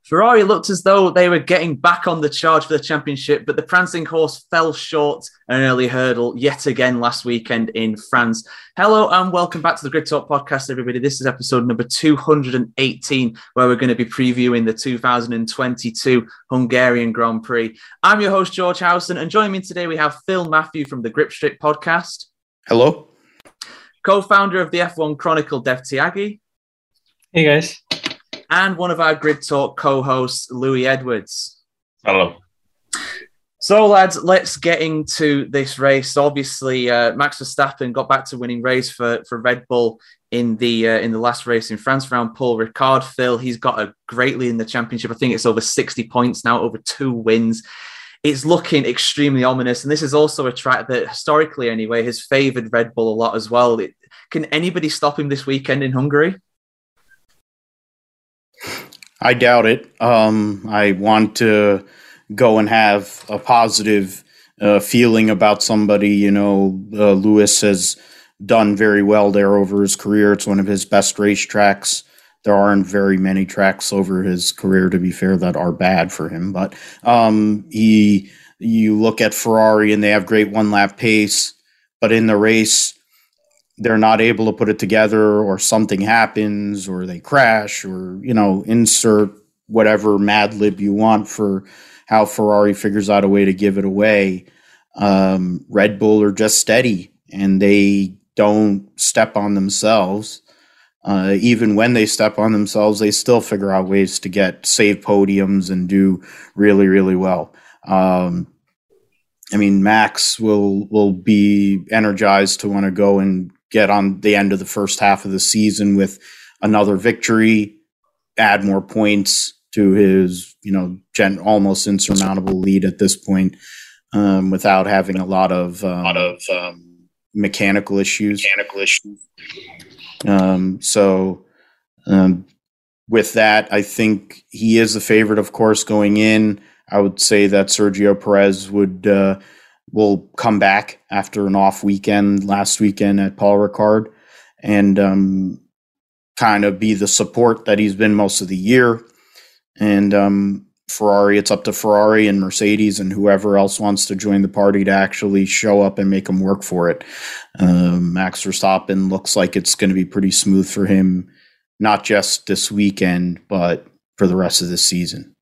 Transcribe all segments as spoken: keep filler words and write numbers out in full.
Ferrari looked as though they were getting back on the charge for the championship, but the prancing horse fell short an early hurdle yet again last weekend in France. Hello and welcome back to the Grid Talk podcast, everybody. This is episode number two hundred eighteen, where we're going to be previewing the two thousand twenty-two Hungarian Grand Prix. I'm your host, George Howson, and joining me today we have Phil Matthew from the Grip Strip podcast. Hello. Co-founder of the F one Chronicle, Dev Tyagi. Hey, guys. And one of our Grid Talk co-hosts, Louis Edwards. Hello. So, lads, let's get into this race. Obviously, uh, Max Verstappen got back to winning race for, for Red Bull in the uh, in the last race in France around Paul Ricard. Phil, he's got a great lead in the championship. I think it's over sixty points now, over two wins. It's looking extremely ominous. And this is also a track that, historically anyway, has favoured Red Bull a lot as well. It, can anybody stop him this weekend in Hungary? I doubt it. Um, I want to go and have a positive uh, feeling about somebody. You know, uh, Lewis has done very well there over his career. It's one of his best racetracks. There aren't very many tracks over his career, to be fair, that are bad for him. But um, he, you look at Ferrari and they have great one-lap pace, but in the race, they're not able to put it together, or something happens, or they crash, or, you know, insert whatever Mad Lib you want for how Ferrari figures out a way to give it away. Um, Red Bull are just steady, and they don't step on themselves. Uh, even when they step on themselves, they still figure out ways to get save podiums and do really, really well. Um, I mean, Max will will be energized to want to go and get on the end of the first half of the season with another victory, add more points to his, you know, gen- almost insurmountable lead at this point, um, without having a lot of, um, lot of um, mechanical issues. Mechanical issues. Um, so um, with that, I think he is the favorite, of course, going in. I would say that Sergio Perez would uh, will come back after an off weekend last weekend at Paul Ricard, and um, kind of be the support that he's been most of the year. And um, Ferrari, it's up to Ferrari and Mercedes and whoever else wants to join the party to actually show up and make them work for it. Um, Max Verstappen looks like it's going to be pretty smooth for him, not just this weekend, but for the rest of the season.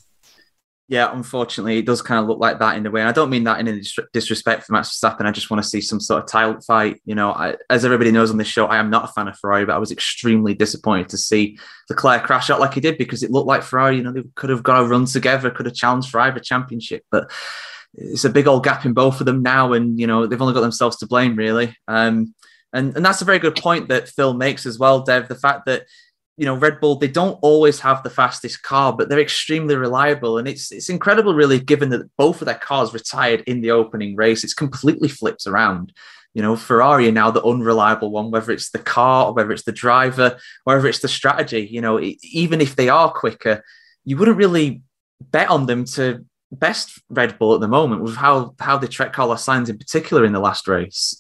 Yeah, unfortunately, it does kind of look like that in a way. And I don't mean that in any disrespect for Max Verstappen. I just want to see some sort of title fight. You know, I, as everybody knows on this show, I am not a fan of Ferrari, but I was extremely disappointed to see Leclerc crash out like he did, because it looked like Ferrari, you know, they could have got a run together, could have challenged for either championship. But it's a big old gap in both of them now. And, you know, they've only got themselves to blame, really. Um, and, and that's a very good point that Phil makes as well, Dev, the fact that, you know, Red Bull, they don't always have the fastest car, but they're extremely reliable. And it's it's incredible, really, given that both of their cars retired in the opening race. It's completely flipped around. You know, Ferrari are now the unreliable one, whether it's the car or whether it's the driver, whether it's the strategy. You know, it, even if they are quicker, you wouldn't really bet on them to best Red Bull at the moment with how, how they tread Carlos Sainz in particular in the last race.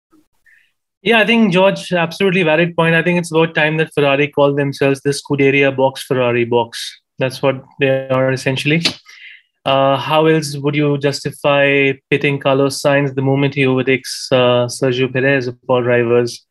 Yeah, I think, George, absolutely valid point. I think it's about time that Ferrari called themselves the Scuderia box, Ferrari box. That's what they are essentially. Uh, how else would you justify pitting Carlos Sainz the moment he overtakes uh, Sergio Perez of all drivers?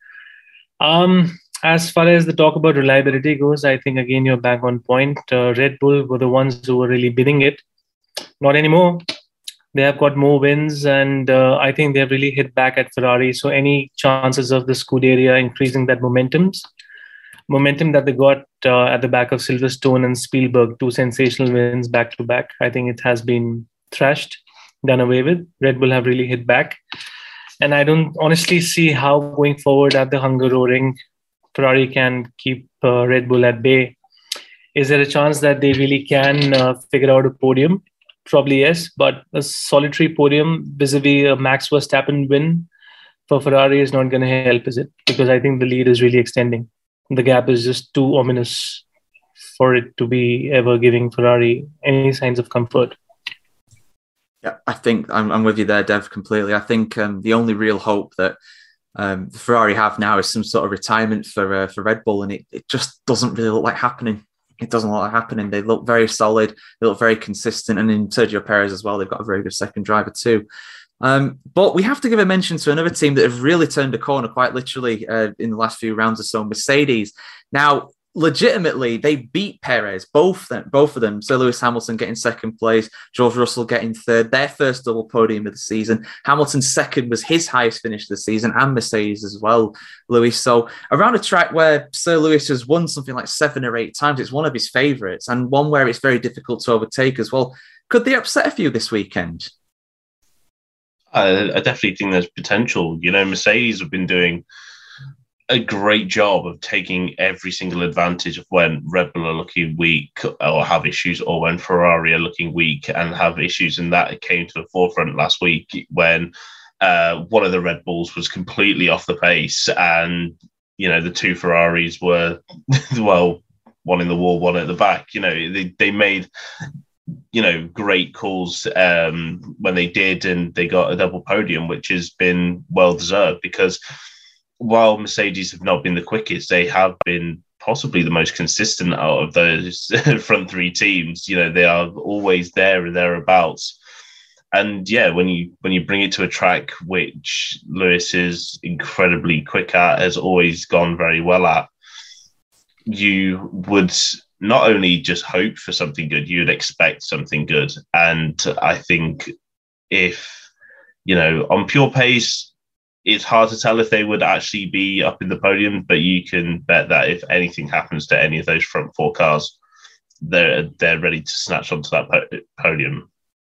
Um, as far as the talk about reliability goes, I think, again, you're back on point. Uh, Red Bull were the ones who were really bidding it. Not anymore. They have got more wins, and uh, I think they've really hit back at Ferrari. So any chances of the Scuderia increasing that momentum, momentum that they got uh, at the back of Silverstone and Spielberg, two sensational wins back to back, I think it has been thrashed, done away with. Red Bull have really hit back. And I don't honestly see how going forward at the Hungaroring, Ferrari can keep uh, Red Bull at bay. Is there a chance that they really can uh, figure out a podium? Probably yes, but a solitary podium vis-a-vis a Max Verstappen win for Ferrari is not going to help, is it? Because I think the lead is really extending. The gap is just too ominous for it to be ever giving Ferrari any signs of comfort. Yeah, I think I'm, I'm with you there, Dev, completely. I think um, the only real hope that um, Ferrari have now is some sort of retirement for uh, for Red Bull, and it, it just doesn't really look like happening. it doesn't look like happening. They look very solid. They look very consistent. And in Sergio Perez as well, they've got a very good second driver too. Um, but we have to give a mention to another team that have really turned a corner quite literally uh, in the last few rounds or so, Mercedes. Now, legitimately, they beat Perez, both them, both of them. Sir Lewis Hamilton getting second place, George Russell getting third, their first double podium of the season. Hamilton's second was his highest finish of the season, and Mercedes as well, Lewis. So around a track where Sir Lewis has won something like seven or eight times, it's one of his favourites, and one where it's very difficult to overtake as well. Could they upset a few this weekend? I, I definitely think there's potential. You know, Mercedes have been doing a great job of taking every single advantage of when Red Bull are looking weak or have issues, or when Ferrari are looking weak and have issues. And that came to the forefront last week when uh, one of the Red Bulls was completely off the pace, and, you know, the two Ferraris were, well, one in the wall, one at the back. You know, they, they made, you know, great calls um, when they did, and they got a double podium, which has been well deserved, because while Mercedes have not been the quickest, they have been possibly the most consistent out of those front three teams. You know, they are always there or thereabouts. And yeah, when you when you bring it to a track which Lewis is incredibly quick at, has always gone very well at, you would not only just hope for something good, you would expect something good. And I think if, you know, on pure pace, it's hard to tell if they would actually be up in the podium, but you can bet that if anything happens to any of those front four cars, they're they're ready to snatch onto that po- podium.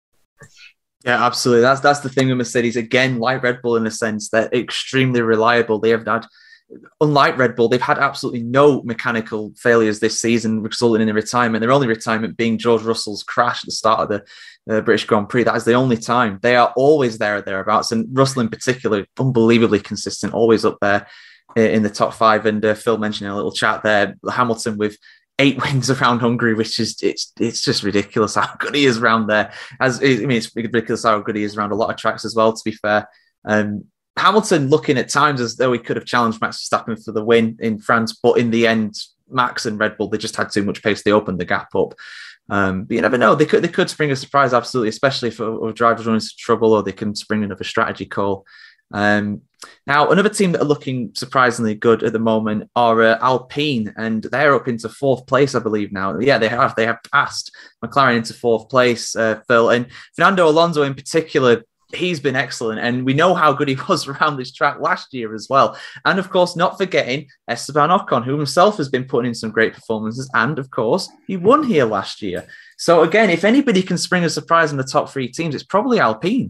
Yeah, absolutely. That's that's the thing with Mercedes. Again, like Red Bull in a sense, they're extremely reliable. They have had, unlike Red Bull, they've had absolutely no mechanical failures this season, resulting in a retirement. Their only retirement being George Russell's crash at the start of the uh, British Grand Prix. That is the only time. They are always there or thereabouts. And Russell in particular, unbelievably consistent, always up there in the top five. And uh, Phil mentioned in a little chat there, Hamilton with eight wins around Hungary, which is, it's it's just ridiculous how good he is around there. As I mean, it's ridiculous how good he is around a lot of tracks as well, to be fair. Um, Hamilton looking at times as though he could have challenged Max Verstappen for the win in France, but in the end, Max and Red Bull, they just had too much pace. They opened the gap up. Um, but you never know. They could they could spring a surprise, absolutely, especially if a drivers run into trouble, or they can spring another strategy call. Um, now, another team that are looking surprisingly good at the moment are uh, Alpine, and they're up into fourth place, I believe now. Yeah, they have. They have passed McLaren into fourth place, uh, Phil. And Fernando Alonso in particular, he's been excellent, and we know how good he was around this track last year as well. And of course, not forgetting Esteban Ocon, who himself has been putting in some great performances, and of course, he won here last year. So again, if anybody can spring a surprise in the top three teams, it's probably Alpine.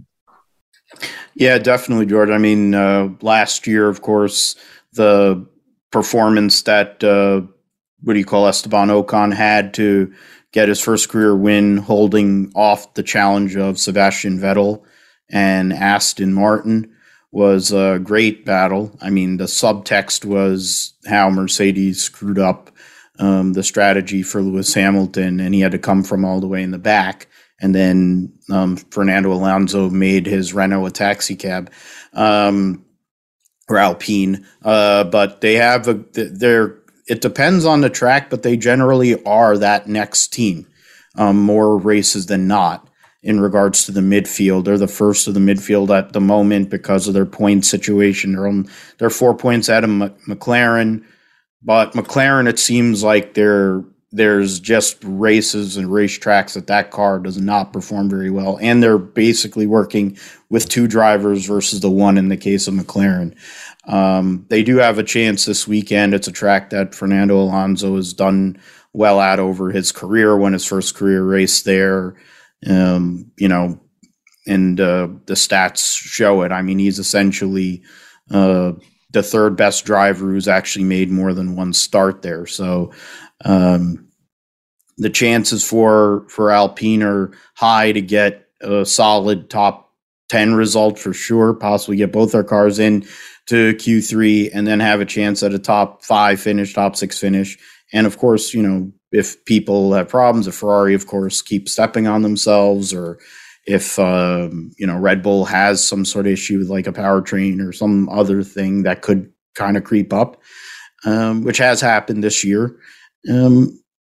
Yeah, definitely, George. I mean, uh, last year, of course, the performance that, uh, what do you call, Esteban Ocon had to get his first career win, holding off the challenge of Sebastian Vettel and Aston Martin, was a great battle. I mean, the subtext was how Mercedes screwed up um, the strategy for Lewis Hamilton, and he had to come from all the way in the back. And then um, Fernando Alonso made his Renault a taxi cab, um, or Alpine. Uh, but they have a, they're, it depends on the track, but they generally are that next team, um, more races than not. In regards to the midfield, they're the first of the midfield at the moment because of their point situation. They're on, they're four points out of M- McLaren, but McLaren, it seems like they're, there's just races and racetracks that that car does not perform very well, and they're basically working with two drivers versus the one in the case of McLaren. Um, they do have a chance this weekend. It's a track that Fernando Alonso has done well at over his career, won his first career race there. Um, you know, and uh, the stats show it. I mean, he's essentially uh, the third best driver who's actually made more than one start there. So um, the chances for for Alpine are high to get a solid top ten result for sure, possibly get both their cars in to Q three and then have a chance at a top five finish, top six finish. And of course, you know, if people have problems, if Ferrari, of course, keep stepping on themselves, or if, um, you know, Red Bull has some sort of issue with like a powertrain or some other thing that could kind of creep up, um, which has happened this year. Um,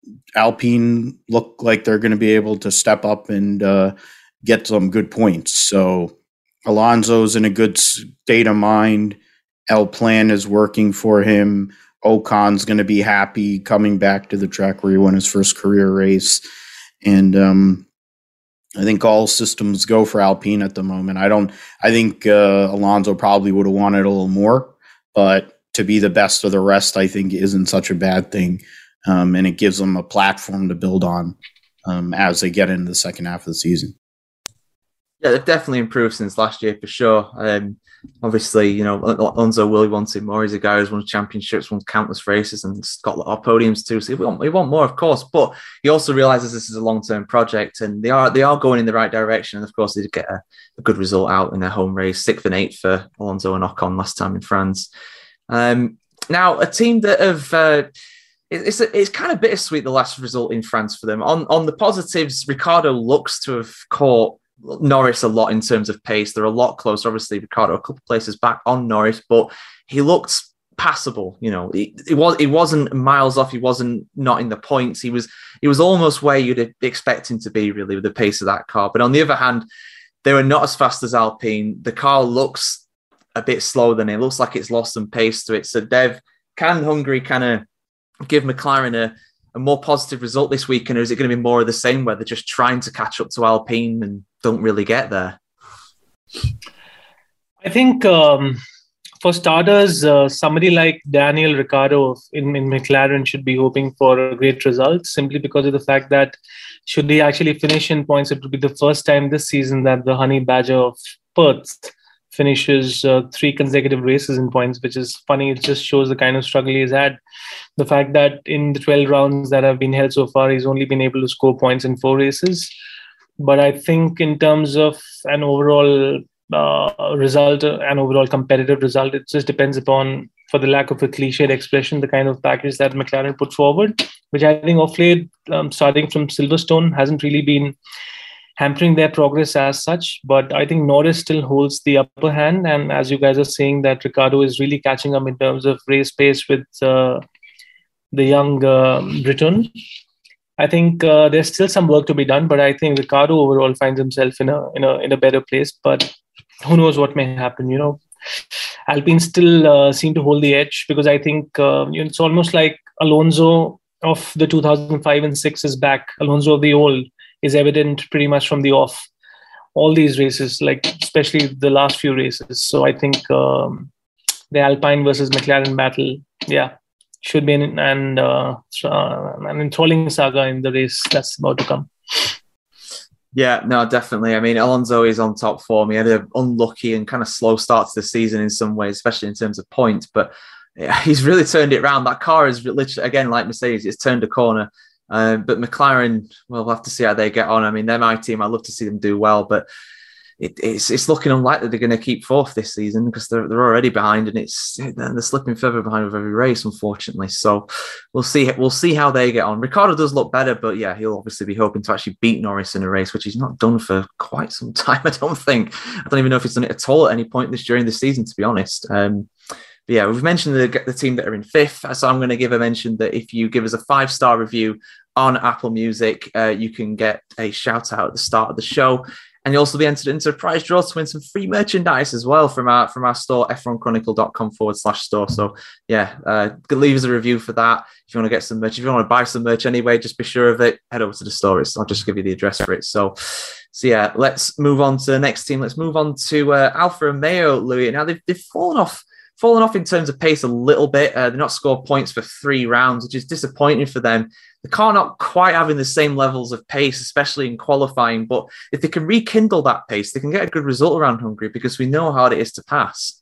Alpine look like they're going to be able to step up and uh, get some good points. So Alonso's in a good state of mind. L Plan is working for him. Ocon's going to be happy coming back to the track where he won his first career race. And um, I think all systems go for Alpine at the moment. I don't. I think uh, Alonso probably would have wanted a little more, but to be the best of the rest, I think, isn't such a bad thing, um, and it gives them a platform to build on um, as they get into the second half of the season. Yeah, they've definitely improved since last year for sure. Um, obviously, you know, Alonso will want more. He's a guy who's won championships, won countless races, and got a lot of podiums too. So he want, he want more, of course. But he also realizes this is a long-term project, and they are they are going in the right direction. And of course, they did get a, a good result out in their home race, sixth and eighth for Alonso and Ocon last time in France. Um, now, a team that have uh, it's it's kind of bittersweet the last result in France for them. On on the positives, Ricciardo looks to have caught Norris a lot in terms of pace. They're a lot closer. Obviously, Ricciardo a couple of places back on Norris, but he looked passable. You know, it, it was it wasn't miles off. He wasn't not in the points. He was he was almost where you'd expect him to be, really, with the pace of that car. But on the other hand, they were not as fast as Alpine. The car looks a bit slower than it. It looks like it's lost some pace to it. So, Dev, can Hungary kind of give McLaren a a more positive result this weekend, or is it going to be more of the same where they're just trying to catch up to Alpine and don't really get there? I think um, for starters, uh, somebody like Daniel Ricciardo in, in McLaren should be hoping for a great result, simply because of the fact that should he actually finish in points, it would be the first time this season that the Honey Badger of Perth finishes uh, three consecutive races in points, which is funny. It just shows the kind of struggle he's had. The fact that in the twelve rounds that have been held so far, he's only been able to score points in four races. But I think in terms of an overall uh, result, an overall competitive result, it just depends upon, for the lack of a cliched expression, the kind of package that McLaren put forward, which I think off late, um, starting from Silverstone, hasn't really been hampering their progress as such. But I think Norris still holds the upper hand. And as you guys are saying, that Ricciardo is really catching up in terms of race pace with uh, the young uh, Briton. I think uh, there's still some work to be done, but I think Ricciardo overall finds himself in a in a in a better place. But who knows what may happen? You know, Alpine still uh, seem to hold the edge, because I think uh, you know, it's almost like Alonso of the two thousand five and six is back. Alonso of the old is evident pretty much from the off. All these races, like especially the last few races. So I think um, the Alpine versus McLaren battle, yeah, should be an, and, uh, an enthralling saga in the race that's about to come. Yeah, no, definitely. I mean, Alonso is on top form. He had an unlucky and kind of slow start to the season in some ways, especially in terms of points. But yeah, he's really turned it around. That car is literally, again, like Mercedes, it's turned a corner. Uh, but McLaren, well, we'll have to see how they get on. I mean, they're my team. I'd love to see them do well, but it, it's it's looking unlikely they're going to keep fourth this season, because they're they're already behind, and it's they're slipping further behind with every race, unfortunately. So we'll see we'll see how they get on. Ricciardo does look better, but yeah, he'll obviously be hoping to actually beat Norris in a race, which he's not done for quite some time. I don't think. I don't even know if he's done it at all at any point this during the season, to be honest. Um, But yeah, we've mentioned the, the team that are in fifth, so I'm going to give a mention that if you give us a five-star review on Apple Music, uh, you can get a shout-out at the start of the show, and you'll also be entered into a prize draw to win some free merchandise as well from our from our store, f one chronicle dot com forward slash store. So yeah, uh, leave us a review for that. If you want to get some merch, if you want to buy some merch anyway, just be sure of it. Head over to the store. It's, I'll just give you the address for it. So, so yeah, let's move on to the next team. Let's move on to uh, Alfa Romeo, Louis. Now they've they've fallen off. Fallen off in terms of pace a little bit. Uh, they're not scored points for three rounds, which is disappointing for them. The car not quite having the same levels of pace, especially in qualifying. But if they can rekindle that pace, they can get a good result around Hungary, because we know how hard it is to pass.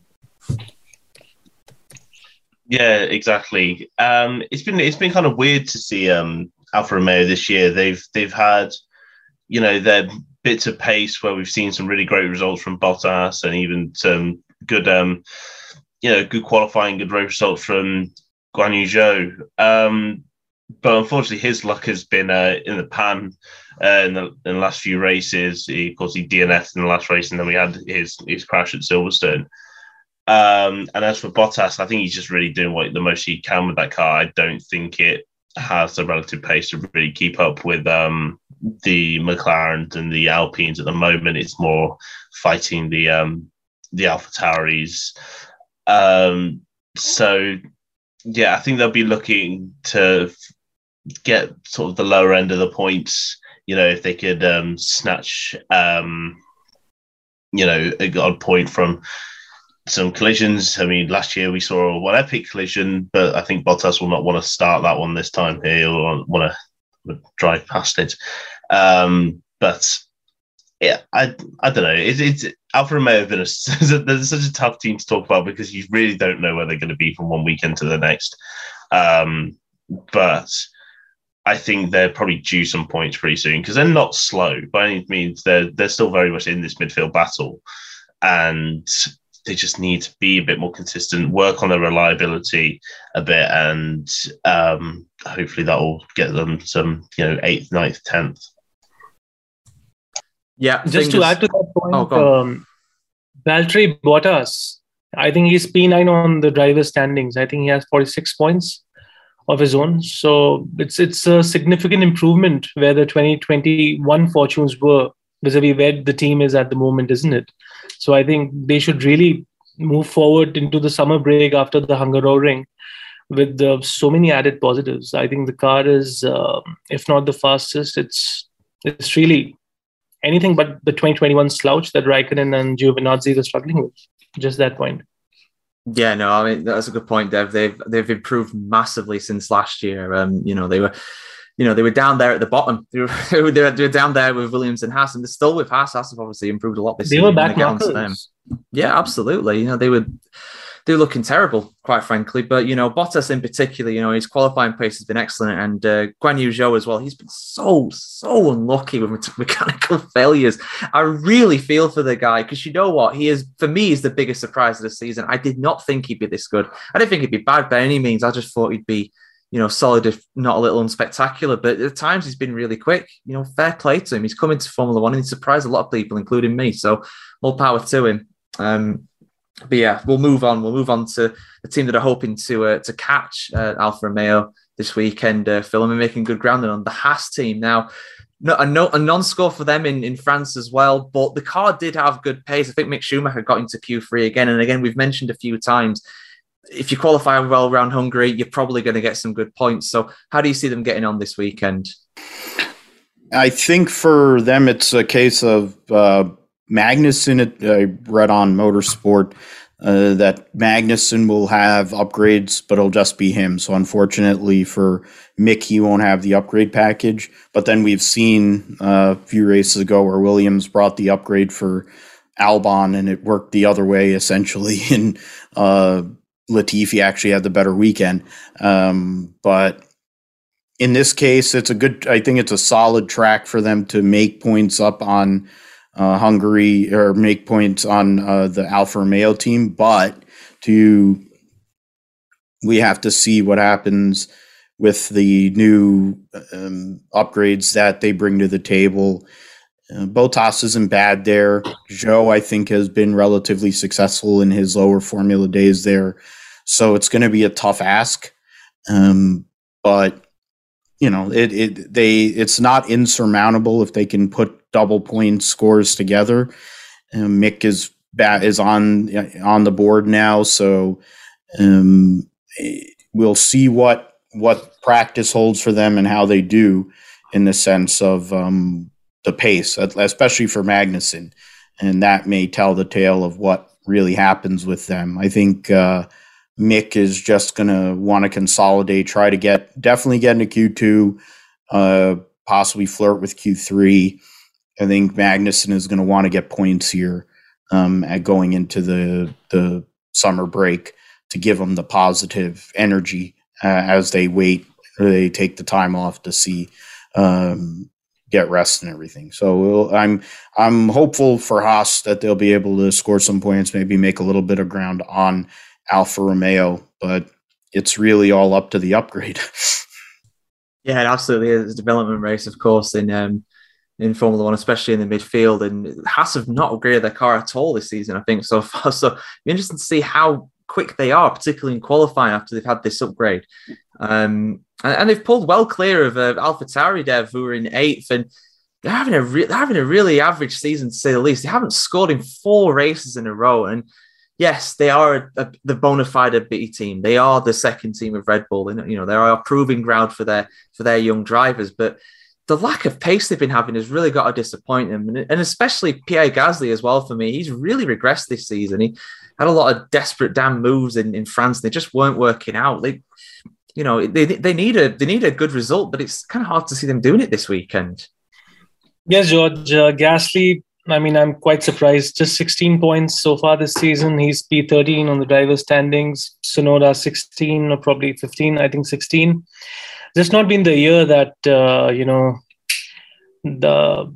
Yeah, exactly. Um, it's been it's been kind of weird to see um, Alfa Romeo this year. They've they've had, you know, their bits of pace where we've seen some really great results from Bottas, and even some good, um, you know, good qualifying, good race results from Guan Yu Zhou. Um, but unfortunately, his luck has been uh, in the pan uh, in, the, in the last few races. He, of course, he D N F'd in the last race, and then we had his his crash at Silverstone. Um, and as for Bottas, I think he's just really doing what the most he can with that car. I don't think it has the relative pace to really keep up with um, the McLarens and the Alpines at the moment. It's more fighting the um, the AlphaTauris. Um, so, yeah, I think they'll be looking to get sort of the lower end of the points. You know, if they could um, snatch, um, you know, a odd point from some collisions. I mean, last year we saw one epic collision, but I think Bottas will not want to start that one this time. He'll want to drive past it. Um, but yeah, I I don't know. It's, it's Alfa Romeo have been a, there's such a tough team to talk about because you really don't know where they're going to be from one weekend to the next. Um, but I think they're probably due some points pretty soon because they're not slow by any means. They're they're still very much in this midfield battle, and they just need to be a bit more consistent, work on their reliability a bit, and um, hopefully that will get them some, you know, eighth, ninth, tenth. Yeah, just to add to that point, oh, um, Valtteri Bottas, I think he's P nine on the driver standings. I think he has forty-six points of his own. So it's it's a significant improvement where the twenty twenty-one fortunes were vis-a-vis where the team is at the moment, isn't it? So I think they should really move forward into the summer break after the Hungaroring with the, so many added positives. I think the car is, uh, if not the fastest, it's it's really anything but the twenty twenty-one slouch that Raikkonen and Giovinazzi are struggling with. Just that point. Yeah, no, I mean that's a good point, Dev. They've they've improved massively since last year. Um, you know, they were, you know, they were down there at the bottom. They were, they were, they were down there with Williams and Haas, and they're still with Haas. Haas have obviously improved a lot this they season. They were back markers. Yeah, absolutely. You know, they were they were looking terrible, quite frankly. But you know, Bottas in particular, you know, his qualifying pace has been excellent, and uh, Guan Yu Zhou as well. He's been so so unlucky with me- mechanical failures. I really feel for the guy because you know what, he is for me is the biggest surprise of the season. I did not think he'd be this good. I didn't think he'd be bad by any means. I just thought he'd be, you know, solid if not a little unspectacular. But at times he's been really quick. You know, fair play to him. He's come into Formula One and he's surprised a lot of people, including me. So more power to him. Um, But yeah, we'll move on. We'll move on to the team that are hoping to uh, to catch uh, Alfa Romeo this weekend, uh, Phil, and we're making good ground on the Haas team. Now, no, a, no, a non-score for them in, in France as well, but the car did have good pace. I think Mick Schumacher got into Q three again. And again, we've mentioned a few times, if you qualify well around Hungary, you're probably going to get some good points. So how do you see them getting on this weekend? I think for them, it's a case of... Uh, Magnussen, I read on Motorsport uh, that Magnussen will have upgrades, but it'll just be him. So unfortunately for Mick, he won't have the upgrade package. But then we've seen uh, a few races ago where Williams brought the upgrade for Albon, and it worked the other way essentially. And uh, Latifi actually had the better weekend. Um, but in this case, it's a good. I think it's a solid track for them to make points up on. Uh, Hungary or make points on uh, the Alfa Romeo team, but to we have to see what happens with the new um, upgrades that they bring to the table. Uh, Bottas isn't bad there. Zhou, I think, has been relatively successful in his lower Formula days there, so it's going to be a tough ask. Um, but you know, it it they it's not insurmountable if they can put double point scores together. Um, Mick is bat is on on the board now, so um, we'll see what what practice holds for them and how they do in the sense of um, the pace, especially for Magnussen, and that may tell the tale of what really happens with them. I think uh, Mick is just going to want to consolidate, try to get definitely get into Q two, uh, possibly flirt with Q three. I think Magnussen is going to want to get points here um, at going into the the summer break to give them the positive energy uh, as they wait or they take the time off to see um, get rest and everything. So we'll, I'm I'm hopeful for Haas that they'll be able to score some points, maybe make a little bit of ground on Alfa Romeo, but it's really all up to the upgrade. Yeah, it absolutely is a development race, of course, in um, in Formula One, especially in the midfield. And Haas have not upgraded their car at all this season, I think, so far. So it'll be interesting to see how quick they are, particularly in qualifying after they've had this upgrade. Um, and, and they've pulled well clear of uh, AlphaTauri Dev, who are in eighth, and they're having a re- they're having a really average season to say the least. They haven't scored in four races in a row, and yes, they are a, a, the bona fide B team. They are the second team of Red Bull, and you know they are a proving ground for their for their young drivers. But the lack of pace they've been having has really got to disappoint them, and, and especially Pierre Gasly as well. For me, he's really regressed this season. He had a lot of desperate damn moves in, in France. They just weren't working out. They, you know, they they need a they need a good result, but it's kind of hard to see them doing it this weekend. Yes, George. Uh, Gasly, I mean, I'm quite surprised. Just sixteen points so far this season. He's P thirteen on the driver's standings. Tsunoda sixteen or probably fifteen. I think sixteen. This not been the year that, uh, you know, the,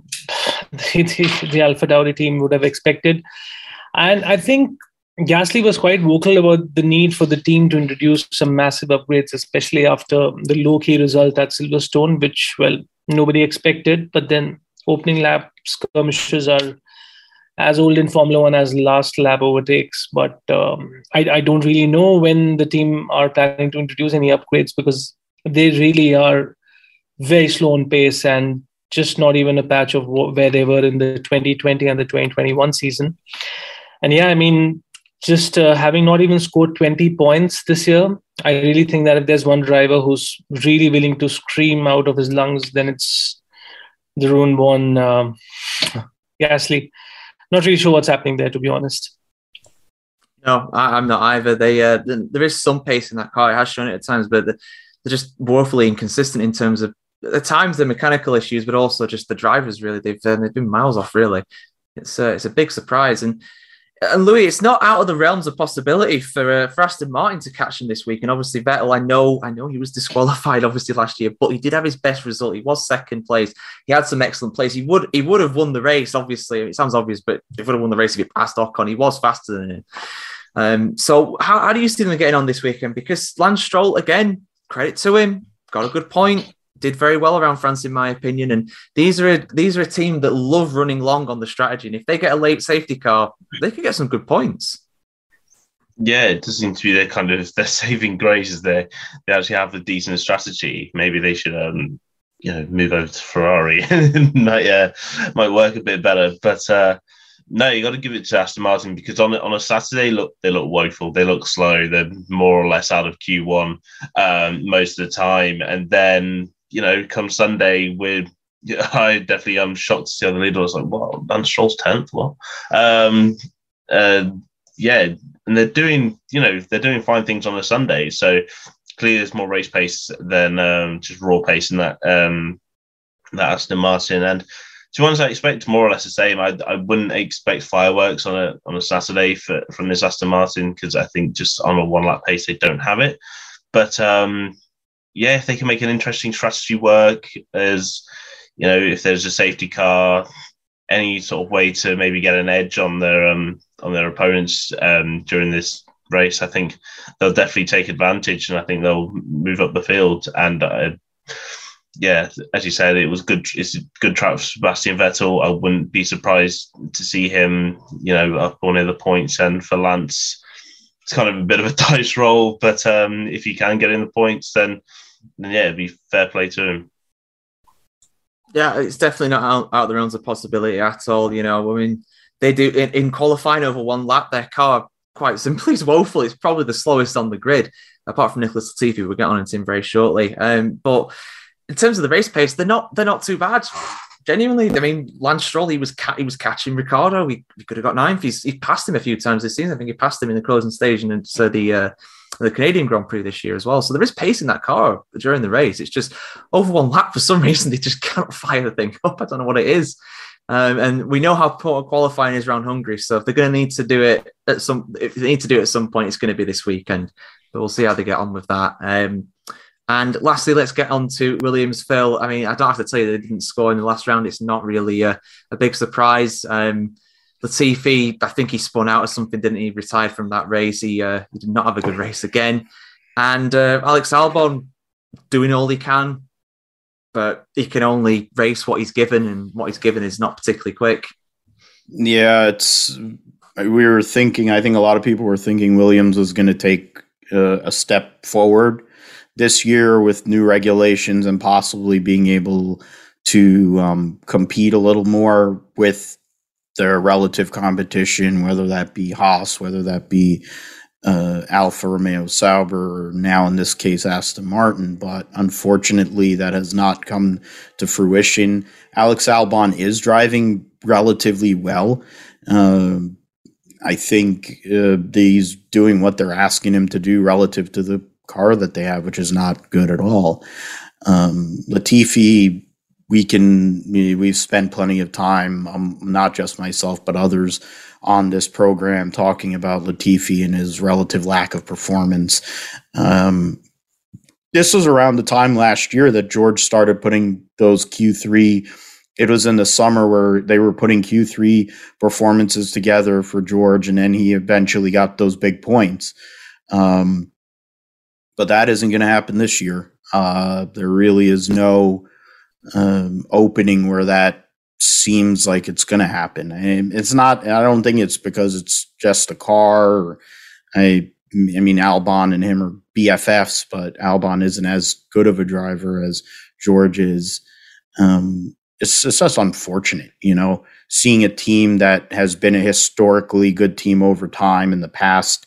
the, the AlphaTauri team would have expected. And I think Gasly was quite vocal about the need for the team to introduce some massive upgrades, especially after the low-key result at Silverstone, which, well, nobody expected. But then opening lap skirmishes are as old in Formula One as last lap overtakes. But um, I, I don't really know when the team are planning to introduce any upgrades, because they really are very slow on pace and just not even a patch of where they were in the twenty twenty and the twenty twenty-one season. And yeah, I mean, just uh, having not even scored twenty points this year, I really think that if there's one driver who's really willing to scream out of his lungs, then it's the Rune-born uh, Gasly. Not really sure what's happening there, to be honest. No, I, I'm not either. They uh, there is some pace in that car. It has shown it at times, but the, they're just woefully inconsistent in terms of at times the mechanical issues, but also just the drivers. Really, they've uh, they've been miles off. Really, it's uh, it's a big surprise. And and Louis, it's not out of the realms of possibility for uh, for Aston Martin to catch him this week. And obviously Vettel, I know I know he was disqualified obviously last year, but he did have his best result. He was second place. He had some excellent plays. He would he would have won the race. Obviously, it sounds obvious, but he would have won the race if he passed Ocon. He was faster than him. Um, so how, how do you see them getting on this weekend? Because Lance Stroll, again, credit to him, got a good point, did very well around France, in my opinion. And these are a, these are a team that love running long on the strategy. And if they get a late safety car, they could get some good points. Yeah, it does seem to be their kind of their saving grace is they they actually have a decent strategy. Maybe they should um you know move over to Ferrari. might uh, might work a bit better. But uh, no, you got to give it to Aston Martin, because on on a Saturday, look they look woeful. They look slow. They're more or less out of Q one um, most of the time, and then you know come Sunday, we're yeah, I definitely am shocked to see how the leader was like, well, Lance Stroll's tenth. What? Um, uh, yeah, and they're doing, you know, they're doing fine things on a Sunday. So clearly, there's more race pace than um, just raw pace in that um, that Aston Martin. And to be honest, I expect more or less the same. I, I wouldn't expect fireworks on a on a Saturday for, from this Aston Martin, because I think just on a one lap pace they don't have it. But um, yeah, if they can make an interesting strategy work, as you know, if there's a safety car, any sort of way to maybe get an edge on their um, on their opponents um, during this race, I think they'll definitely take advantage, and I think they'll move up the field. And uh, yeah, as you said, it was good. It's a good track for Sebastian Vettel. I wouldn't be surprised to see him, you know, up or near the points. And for Lance, it's kind of a bit of a dice roll. But um, if he can get in the points, then, then yeah, it'd be fair play to him. Yeah, it's definitely not out, out of the realms of possibility at all. You know, I mean, they do in, in qualifying over one lap, their car quite simply is woeful. It's probably the slowest on the grid, apart from Nicholas Latifi. We'll get on into him very shortly. Um, but in terms of the race pace, they're not they're not too bad. Genuinely, I mean, Lance Stroll, he was ca- he was catching Ricciardo. He, he could have got ninth. He's he passed him a few times this season. I think he passed him in the closing stage and so the uh, the Canadian Grand Prix this year as well. So there is pace in that car during the race. It's just over one lap for some reason they just cannot fire the thing up. I don't know what it is. Um, and we know how poor qualifying is around Hungary. So if they're going to need to do it at some, if they need to do it at some point, it's going to be this weekend. But we'll see how they get on with that. Um, And lastly, let's get on to Williams. Phil, I mean, I don't have to tell you they didn't score in the last round. It's not really a, a big surprise. Um, Latifi, I think he spun out or something, didn't he? Retired from that race. He, uh, he did not have a good race again. And uh, Alex Albon doing all he can, but he can only race what he's given, and what he's given is not particularly quick. Yeah, it's. We were thinking, I think a lot of people were thinking Williams was going to take uh, a step forward this year with new regulations and possibly being able to um, compete a little more with their relative competition, whether that be Haas, whether that be uh, Alfa Romeo Sauber, or now in this case Aston Martin. But unfortunately, that has not come to fruition. Alex Albon is driving relatively well. Um, I think uh, he's doing what they're asking him to do relative to the car that they have, which is not good at all. Um, Latifi, we can, we've spent plenty of time, um, not just myself, but others on this program talking about Latifi and his relative lack of performance. Um, this was around the time last year that George started putting those Q three. It was in the summer where they were putting Q three performances together for George, and then he eventually got those big points. Um, but that isn't going to happen this year. Uh, there really is no um, opening where that seems like it's going to happen. And it's not, I don't think it's because it's just a car. Or, I, I mean, Albon and him are B F Fs, but Albon isn't as good of a driver as George is. Um, it's, it's just unfortunate, you know, seeing a team that has been a historically good team over time in the past,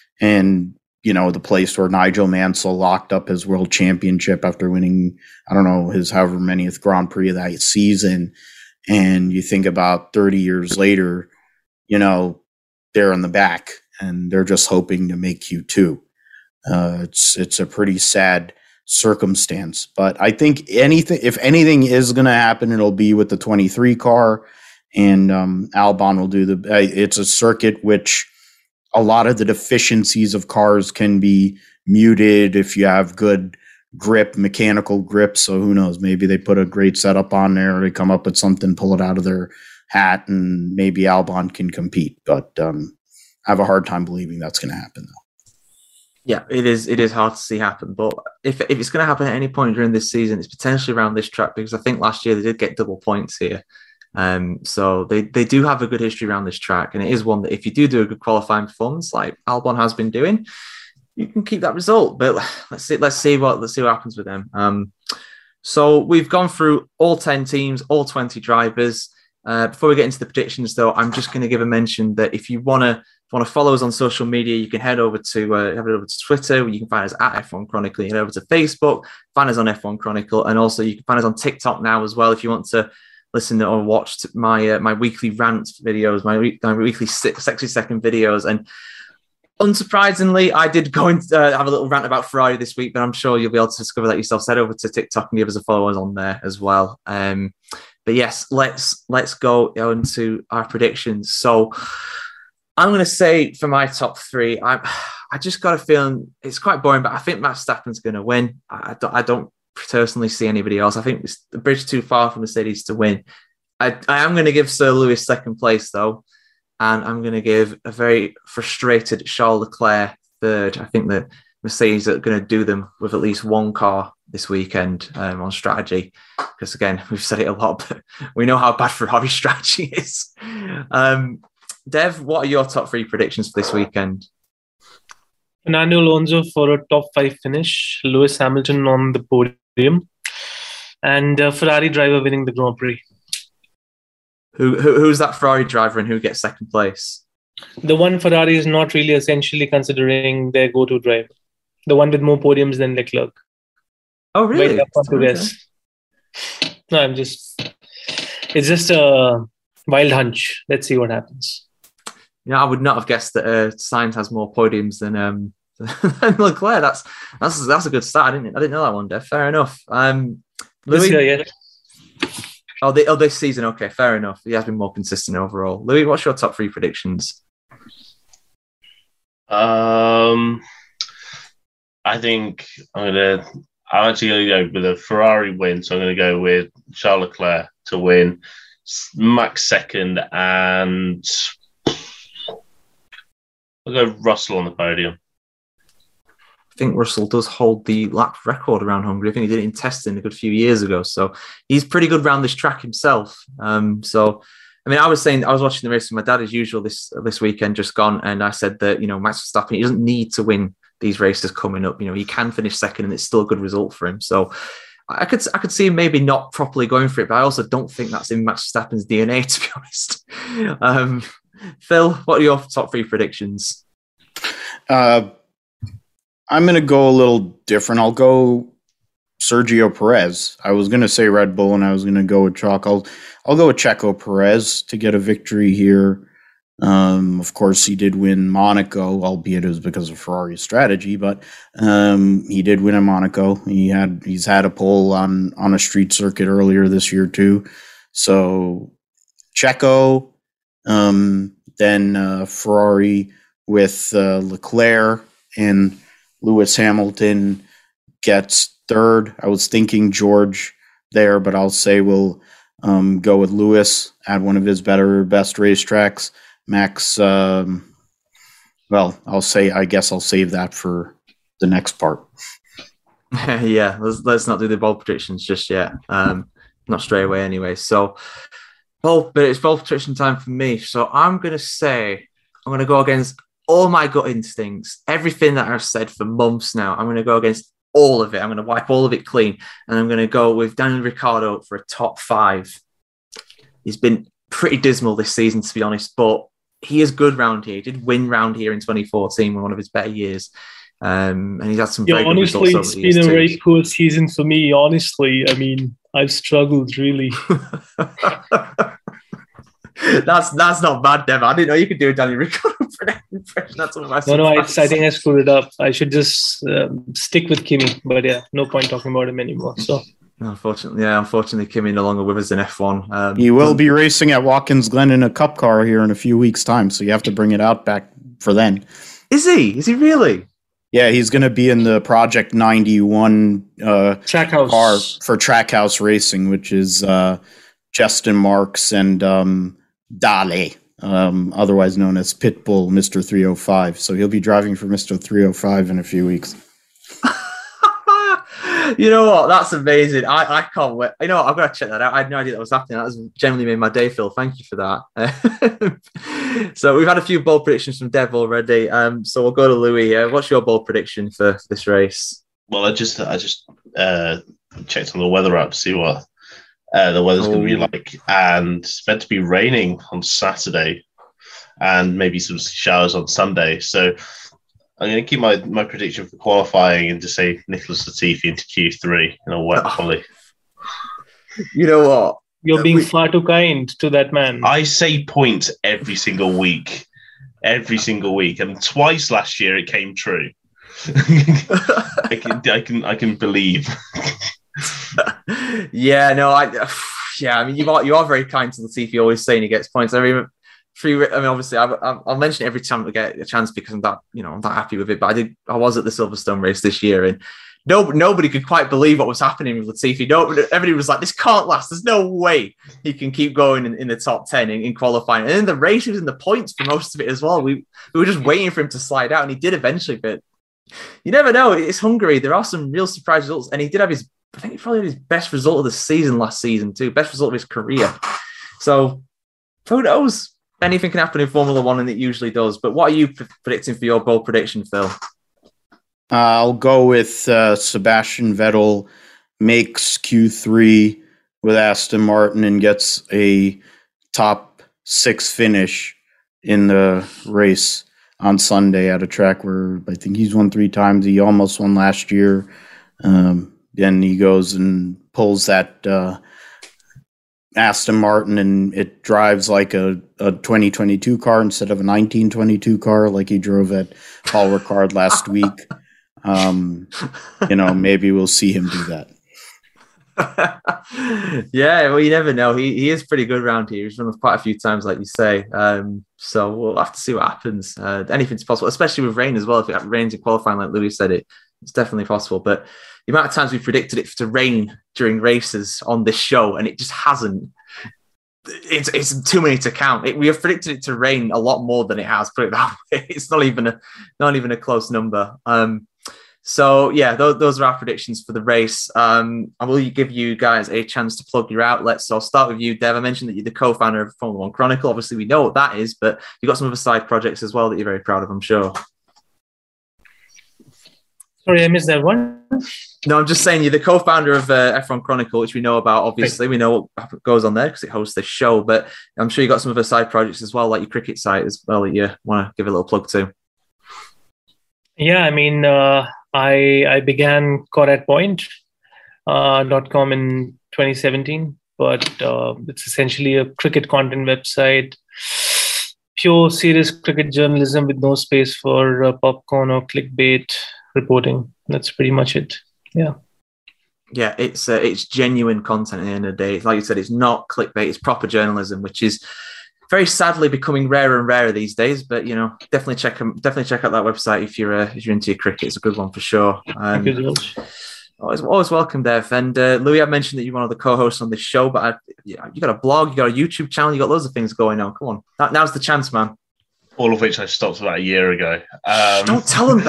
and you know, the place where Nigel Mansell locked up his world championship after winning, I don't know, his however manyth Grand Prix of that season. And you think about thirty years later, you know, they're in the back and they're just hoping to make Q two. Uh, it's, it's a pretty sad circumstance, but I think anything, if anything is going to happen, it'll be with the twenty-three car, and um, Albon will do the, uh, it's a circuit which, a lot of the deficiencies of cars can be muted if you have good grip, mechanical grip. So who knows? Maybe they put a great setup on there, or they come up with something, pull it out of their hat, and maybe Albon can compete. But um, I have a hard time believing that's going to happen, though. Yeah, it is. It is hard to see happen. But if if it's going to happen at any point during this season, it's potentially around this track, because I think last year they did get double points here. Um, so they, they do have a good history around this track, and it is one that if you do do a good qualifying performance like Albon has been doing, you can keep that result. But let's see, let's see what let's see what happens with them. Um, so we've gone through all ten teams, all twenty drivers. Uh, before we get into the predictions, though, I'm just going to give a mention that if you want to want to follow us on social media, you can head over to uh, head over to Twitter, where you can find us at F one Chronicle. You head over to Facebook, find us on F one Chronicle, and also you can find us on TikTok now as well if you want to listen or watch my uh, my weekly rant videos, my, my weekly sixty second videos. And unsurprisingly, I did go and uh, have a little rant about Ferrari this week, but I'm sure you'll be able to discover that yourself. Head over to TikTok and give us a follow on there as well. Um, but yes, let's let's go into our predictions. So I'm going to say for my top three, I I just got a feeling it's quite boring, but I think Max Verstappen's going to win. I don't, I don't personally see anybody else. I think it's the bridge too far for Mercedes to win. I, I am going to give Sir Lewis second place, though, and I'm going to give a very frustrated Charles Leclerc third. I think that Mercedes are going to do them with at least one car this weekend um, on strategy, because again, we've said it a lot, but we know how bad Ferrari strategy is. Um, Dev, what are your top three predictions for this weekend? Fernando Alonso for a top five finish, Lewis Hamilton on the podium, and uh, Ferrari driver winning the Grand Prix. Who, who Who's that Ferrari driver and who gets second place? The one Ferrari is not really essentially considering their go-to driver. The one with more podiums than Leclerc. Oh, really? To guess. No, I'm just... It's just a wild hunch. Let's see what happens. Yeah, I would not have guessed that uh, Sainz has more podiums than um, than Leclerc. That's that's that's a good start. I didn't I didn't know that one, Dev. Fair enough. Um, Louis, this year, yeah. Oh, the, oh, this season. Okay, fair enough. He has been more consistent overall. Louis, what's your top three predictions? Um, I think I'm gonna. I'm actually gonna go with a Ferrari win. So I'm gonna go with Charles Leclerc to win, Max second, and I'll go Russell on the podium. I think Russell does hold the lap record around Hungary. I think he did it in testing a good few years ago. So he's pretty good around this track himself. Um, so, I mean, I was saying, I was watching the race with my dad as usual this this weekend just gone. And I said that, you know, Max Verstappen, he doesn't need to win these races coming up. You know, he can finish second, and it's still a good result for him. So I could I could see him maybe not properly going for it, but I also don't think that's in Max Verstappen's D N A, to be honest. Um, Phil, what are your top three predictions? Uh, I'm going to go a little different. I'll go Sergio Perez. I was going to say Red Bull, and I was going to go with Chalk. I'll, I'll go with Checo Perez to get a victory here. Um, of course, he did win Monaco, albeit it was because of Ferrari's strategy, but um, he did win in Monaco. He had he's had a pole on on a street circuit earlier this year too. So Checo, um, then uh, Ferrari with uh, Leclerc, and Lewis Hamilton gets third. I was thinking George there, but I'll say we'll um, go with Lewis at one of his better best racetracks. Max, um, well, I'll say, I guess I'll save that for the next part. yeah, let's, let's not do the bold predictions just yet. Um, not straight away anyway. So, bold, but it's bold prediction time for me. So I'm going to say, I'm going to go against all my gut instincts, everything that I've said for months now. I'm going to go against all of it. I'm going to wipe all of it clean. And I'm going to go with Daniel Ricciardo for a top five. He's been pretty dismal this season, to be honest, but he is good round here. He did win round here in twenty fourteen, one of his better years. Um, and he's had some yeah, very honestly, good results over the years it's been a too. very poor season for me. Honestly, I mean, I've struggled really. that's that's not bad, Dev. I didn't know you could do a Daniel Ricciardo impression. That's all. No, no, I, I think I screwed it up. I should just um, stick with Kimi, but yeah, no point talking about him anymore. So. Unfortunately, yeah, unfortunately, Kimi no longer with us in F one. Um, he will be racing at Watkins Glen in a cup car here in a few weeks' time, so you have to bring it out back for then. Is he? Is he really? Yeah, he's going to be in the Project ninety-one uh, Trackhouse car for Trackhouse Racing, which is uh, Justin Marks and um, Dale, um, otherwise known as Pitbull, Mister three oh five. So he'll be driving for Mister three oh five in a few weeks. You know what? That's amazing. I, I can't wait. You know what? I've got to check that out. I had no idea that was happening. That has genuinely made my day, Phil. Thank you for that. So we've had a few bold predictions from Dev already. Um, so we'll go to Louis here. What's your bold prediction for this race? Well, I just I just uh, checked on the weather app to see what uh, the weather's oh. going to be like. And it's meant to be raining on Saturday and maybe some showers on Sunday. So I'm going to keep my, my prediction for qualifying and just say Nicholas Latifi into Q three in a wet quali. You know what? You're being we, far too kind to that man. I say points every single week. Every single week. And twice last year it came true. I can I can I can believe. yeah, no, I yeah, I mean you are you are very kind to Latifi, always saying he gets points. I mean Free, I mean, obviously, I, I, I'll mention it every time I get a chance because I'm that, you know, I'm that happy with it. But I did, I was at the Silverstone race this year, and no, nobody could quite believe what was happening with Latifi. No, everybody was like, "This can't last. There's no way he can keep going in, in the top ten in, in qualifying." And in the race, he was in the points for most of it as well. We we were just waiting for him to slide out, and he did eventually. But you never know. It's Hungary. There are some real surprise results, and he did have his, I think, probably his best result of the season last season too. Best result of his career. So who knows? Anything can happen in Formula One, and it usually does. But what are you p- predicting for your bold prediction, Phil? Uh, I'll go with uh, Sebastian Vettel makes Q three with Aston Martin and gets a top six finish in the race on Sunday at a track where I think he's won three times. He almost won last year. Um, then he goes and pulls that uh, Aston Martin, and it drives like a, a twenty twenty-two car instead of a nineteen twenty-two car like he drove at Paul Ricard last week. Um, you know, maybe we'll see him do that. Yeah, well, you never know. He he is pretty good around here. He's run quite a few times, like you say. Um, so we'll have to see what happens. Uh, anything's possible, especially with rain as well. If it rains in qualifying, like Louis said, it it's definitely possible. But the amount of times we predicted it to rain during races on this show, and it just hasn't. It's it's too many to count. It, we have predicted it to rain a lot more than it has. Put it that way. It's not even a not even a close number. Um, so yeah, those, those are our predictions for the race. Um, I will give you guys a chance to plug your outlets. So I'll start with you, Dev. I mentioned that you're the co-founder of Formula One Chronicle. Obviously, we know what that is, but you've got some other side projects as well that you're very proud of, I'm sure. Sorry, I missed that one. No, I'm just saying you're the co-founder of uh, F one Chronicle, which we know about. Obviously, right. We know what goes on there because it hosts this show. But I'm sure you got some other side projects as well, like your cricket site as well, that you want to give a little plug to. Yeah, I mean, uh, I I began Corad Point uh, dot com in twenty seventeen, but uh, it's essentially a cricket content website, pure serious cricket journalism with no space for uh, popcorn or clickbait reporting. That's pretty much it. Yeah. Yeah, it's uh, it's genuine content at the end of the day. Like you said, it's not clickbait, it's proper journalism, which is very sadly becoming rarer and rarer these days. But, you know, definitely check definitely check out that website if you're uh, if you're into your cricket. It's a good one for sure. Um, Thank you, George. Always, always welcome, Dev. And uh, Louis, I mentioned that you're one of the co-hosts on this show, but I, yeah, you got a blog, you got a YouTube channel, you got loads of things going on. Come on, now, now's the chance, man. All of which I stopped about a year ago. Um, Don't tell them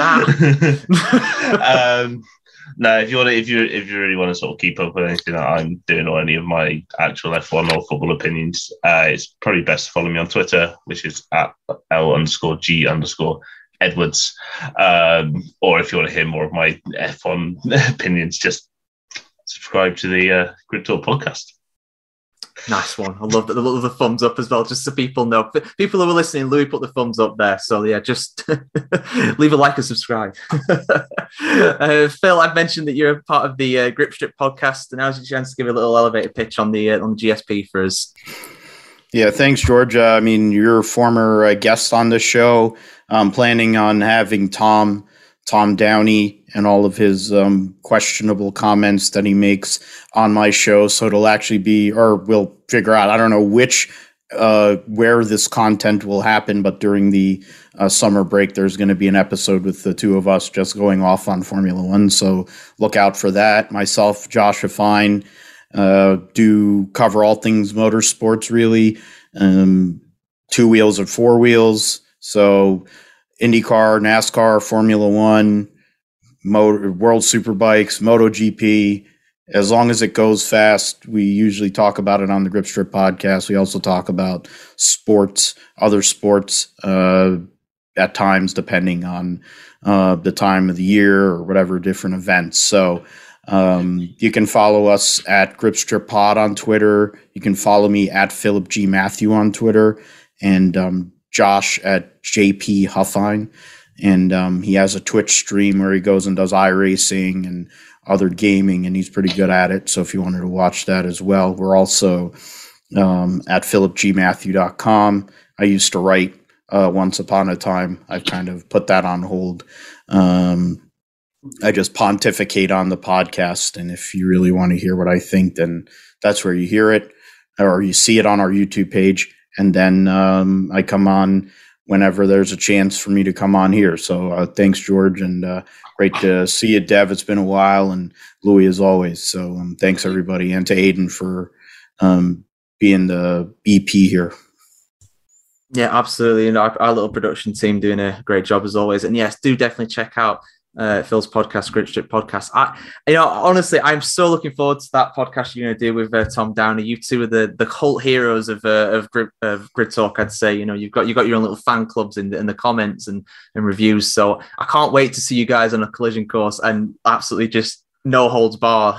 that. um, no, if you want to, if you if you really want to sort of keep up with anything that I'm doing or any of my actual F one or football opinions, uh, it's probably best to follow me on Twitter, which is at L underscore G underscore Edwards. Um, or if you want to hear more of my F one opinions, just subscribe to the uh, Grid Talk podcast. Nice one. I love the, love the thumbs up as well, just so people know. People who are listening, Louis put the thumbs up there. So, yeah, just leave a like and subscribe. uh, Phil, I've mentioned that you're a part of the uh, Grip Strip podcast, and now's your chance to give a little elevator pitch on the, uh, on the G S P for us. Yeah, thanks, George. Uh, I mean, you're a former uh, guest on the show. I'm planning on having Tom Tom Downey and all of his um, questionable comments that he makes on my show. So it'll actually be, or we'll figure out, I don't know which, uh, where this content will happen, but during the uh, summer break, there's going to be an episode with the two of us just going off on Formula One. So look out for that. Myself, Joshua Fine, uh, do cover all things motorsports, really. Um, two wheels or four wheels. So IndyCar, NASCAR, Formula One, Motor, World Superbikes, MotoGP. As long as it goes fast, we usually talk about it on the Grip Strip podcast. We also talk about sports, other sports, uh, at times, depending on uh, the time of the year or whatever different events. So um, you can follow us at Grip Strip Pod on Twitter. You can follow me at Philip G. Matthew on Twitter. And um, Josh at J P Huffine, and um, he has a Twitch stream where he goes and does iRacing and other gaming, and he's pretty good at it. So if you wanted to watch that as well, we're also um, at philip g matthew dot com. I used to write uh, once upon a time. I've kind of put that on hold. Um, I just pontificate on the podcast, and if you really want to hear what I think, then that's where you hear it, or you see it on our YouTube page. And then um, I come on whenever there's a chance for me to come on here. So uh, thanks, George, and uh, great to see you, Dev. It's been a while, and Louis as always. So um, thanks, everybody, and to Aiden for um, being the E P here. Yeah, absolutely. And our, our little production team doing a great job as always. And yes, do definitely check out Uh, Phil's podcast, Grip Strip podcast. I, you know, honestly, I'm so looking forward to that podcast you're going to do with uh, Tom Downey. You two are the the cult heroes of uh, of, Grid, of Grid Talk. I'd say, you know, you've got you've got your own little fan clubs in the, in the comments and, and reviews. So I can't wait to see you guys on a collision course and absolutely just no holds bar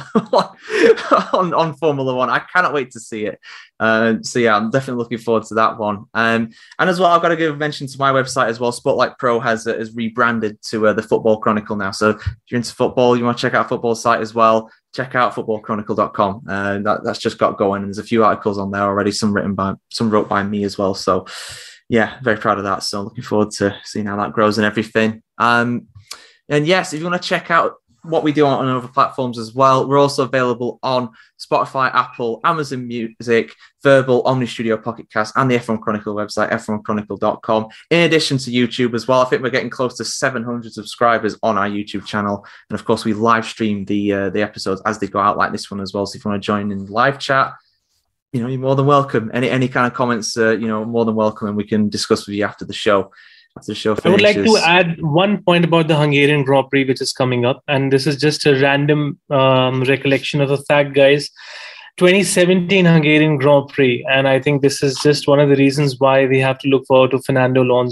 on, on Formula One. I cannot wait to see it. Uh, so yeah, I'm definitely looking forward to that one. Um, and as well, I've got to give a mention to my website as well. Spotlight Pro has uh, has rebranded to uh, the Football Chronicle now. So if you're into football, you want to check out a football site as well, check out football chronicle dot com. Uh, that, that's just got going. And there's a few articles on there already, some written by, some wrote by me as well. So yeah, very proud of that. So looking forward to seeing how that grows and everything. Um, and yes, if you want to check out what we do on, on other platforms as well, we're also available on Spotify, Apple, Amazon Music, Verbal, Omni Studio, Pocket Cast, and the F one Chronicle website, f one chronicle dot com. In addition to YouTube as well, I think we're getting close to seven hundred subscribers on our YouTube channel. And of course, we live stream the uh, the episodes as they go out, like this one as well. So if you want to join in live chat, you know, you're more than welcome. Any any kind of comments, uh, you know, more than welcome, and we can discuss with you after the show. After the show finishes. I would like to add one point about the Hungarian Grand Prix, which is coming up, and this is just a random um, recollection of the fact, guys. twenty seventeen Hungarian Grand Prix, and I think this is just one of the reasons why we have to look forward to Fernando Alonso.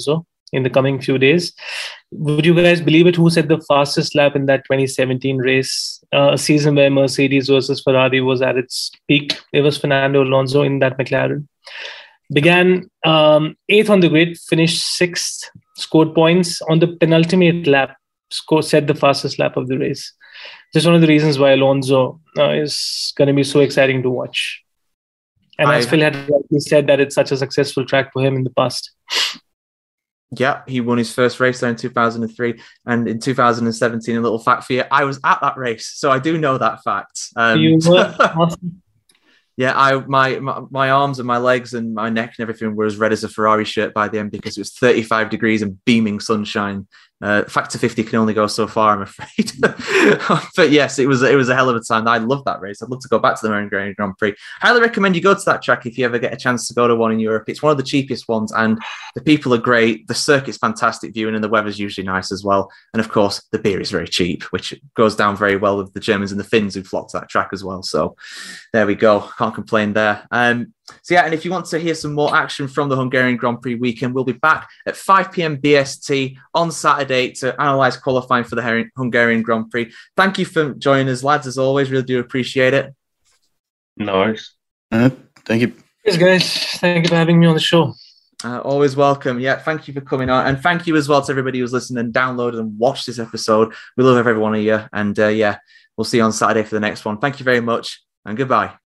in the coming few days. Would you guys believe it? Who set the fastest lap in that twenty seventeen race? Uh, a season where Mercedes versus Ferrari was at its peak. It was Fernando Alonso in that McLaren. Began um, eighth on the grid, finished sixth, scored points on the penultimate lap, score, set the fastest lap of the race. Just one of the reasons why Alonso uh, is going to be so exciting to watch. And I, as Phil had rightly said, that it's such a successful track for him in the past. Yeah, he won his first race there in two thousand three, and in two thousand seventeen, a little fact for you, I was at that race, so I do know that fact. Um, you were awesome. Yeah, I my, my my arms and my legs and my neck and everything were as red as a Ferrari shirt by the end because it was thirty-five degrees and beaming sunshine. Uh, factor fifty can only go so far, I'm afraid. But yes, it was it was a hell of a time. I love that race. I'd love to go back to the Hungarian Grand Prix. Highly recommend you go to that track if you ever get a chance to go to one in Europe. It's one of the cheapest ones, and the people are great. The circuit's fantastic viewing, and the weather's usually nice as well. And of course, the beer is very cheap, which goes down very well with the Germans and the Finns who flock to that track as well. So there we go. Can't complain there. Um, So yeah, and if you want to hear some more action from the Hungarian Grand Prix weekend, we'll be back at five p.m. B S T on Saturday to analyse qualifying for the Hungarian Grand Prix. Thank you for joining us, lads, as always. Really do appreciate it. No worries. Uh, thank you. Yes, guys. Thank you for having me on the show. Uh, always welcome. Yeah, thank you for coming on. And thank you as well to everybody who's listened and downloaded and watched this episode. We love every one of you. And uh, yeah, we'll see you on Saturday for the next one. Thank you very much and goodbye.